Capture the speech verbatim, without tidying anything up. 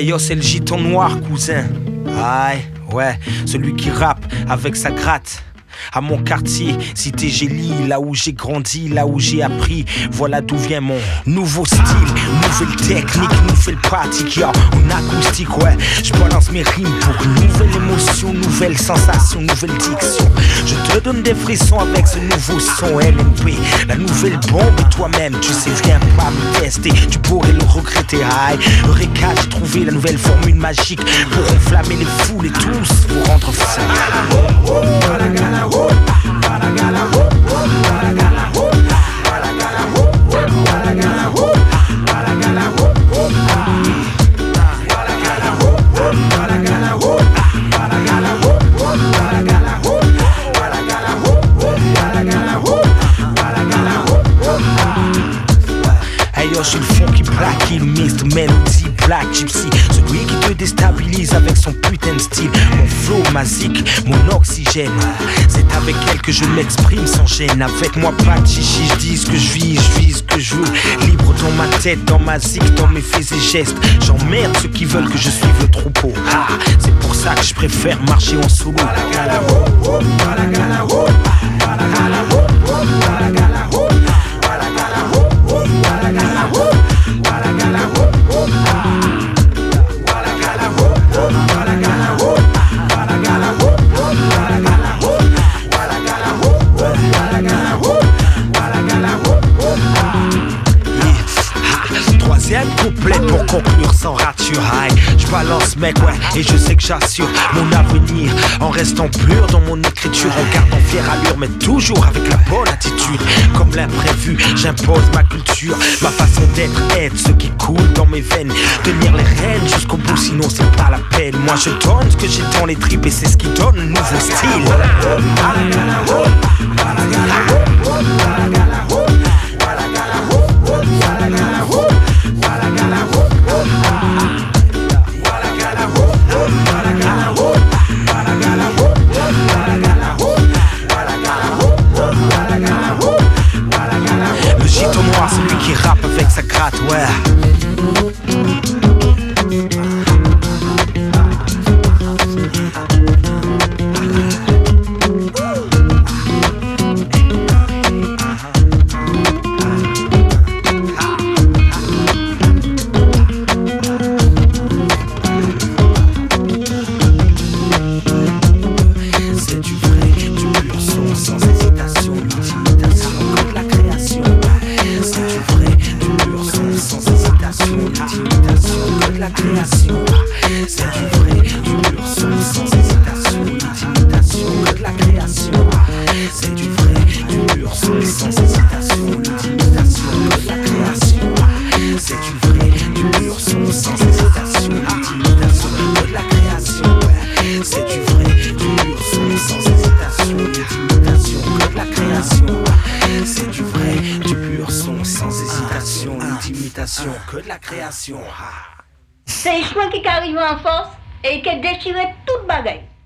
Hey yo, c'est le giton noir, cousin. Aïe, ouais, celui qui rappe avec sa gratte. À mon quartier, cité Gélie, là où j'ai grandi, là où j'ai appris. Voilà d'où vient mon nouveau style, nouvelle technique, nouvelle pratique, yo, en acoustique, ouais. Je balance mes rimes pour une nouvelle émotion, nouvelle sensation, nouvelle diction. Je te donne des frissons avec ce nouveau son L M P, la nouvelle bombe. Et toi-même, tu sais, viens pas me tester, tu pourrais le regretter. Aïe, Eureka, j'ai trouvé la nouvelle formule magique pour enflammer les foules et tous vous rendre fous. Hey yo, je suis le funky black, il mixed melody black gypsy, celui qui te déstabilise avec son putain de style. Mon flow, ma zik, mon oxygène, c'est avec elle que je m'exprime sans gêne. Avec moi pas de chichi, je dis ce que je vis, je vis ce que je veux. Libre dans ma tête, dans ma zik, dans mes faits et gestes. J'emmerde ceux qui veulent que je suive le troupeau. Ah, c'est pour ça que je préfère marcher en solo. Troisième couplet pour conclure sans rature. Aïe, je balance mec, ouais, et je sais que j'assure mon avenir en restant pur dans mon écriture, en gardant fière allure, mais toujours avec la bonne attitude. Comme l'imprévu, j'impose ma culture, ma façon d'être aide ce qui coule dans mes veines. Tenir les rênes jusqu'au bout, sinon c'est pas la peine. Moi je donne ce que j'ai dans les tripes et c'est ce qui donne le nouveau style. Le giton noir, celui qui rappe avec sa gratte, ouais. La création, c'est du vrai, du pur son, sans hésitation, l'intimidation de la création. C'est du vrai, du pur son, sans hésitation, l'intimidation de la création. C'est du vrai, du pur son, sans hésitation, l'intimidation de la création. C'est du vrai, du pur son, sans hésitation, l'intimidation de la création. C'est du vrai, du pur son, sans hésitation, l'intimidation que de la création. C'est le choix qui arrive en force et qui déchirait toute bagaille.